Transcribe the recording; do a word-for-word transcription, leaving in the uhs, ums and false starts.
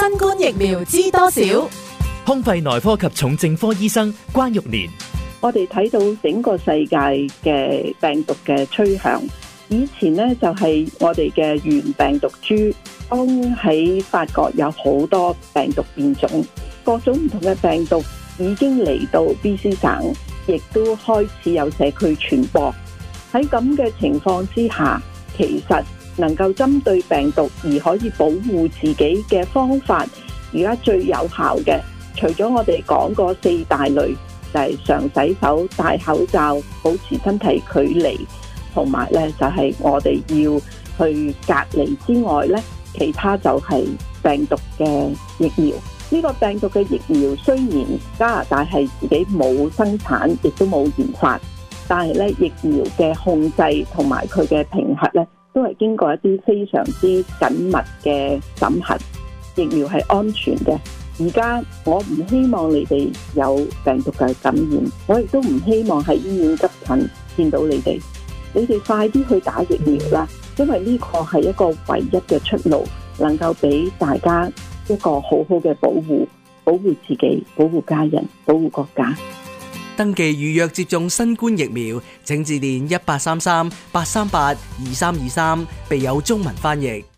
新冠疫苗知多少？ 胸肺內科及重症科醫生關玉蓮。 我哋睇到整個世界嘅病毒嘅趨向，以前呢，就係我哋嘅原病毒株，當喺法國有好多病毒變種，各種唔同嘅病毒已經嚟到 B C 省，亦都開始有社區傳播。喺咁嘅情況之下，其實能夠針對病毒而可以保護自己嘅方法，而家最有效嘅，除咗我哋講過四大類，就係常洗手、戴口罩、保持身體距離，同埋咧就係我哋要去隔離之外咧，其他就係病毒嘅疫苗。呢個病毒嘅疫苗雖然加拿大係自己冇生產，亦都冇研發，但係咧疫苗嘅控制同埋佢嘅評核咧，都係經過一啲非常之緊密嘅審核。疫苗係安全嘅。而家我唔希望你哋有病毒嘅感染，我亦都唔希望喺醫院急診見到你哋。你哋快啲去打疫苗啦，因為呢個係一個唯一嘅出路，能夠俾大家一個好好嘅保護，保護自己，保護家人，保護國家。 登記預約接種新冠疫苗，請致電一八三三八三八二三二三，備有中文翻譯。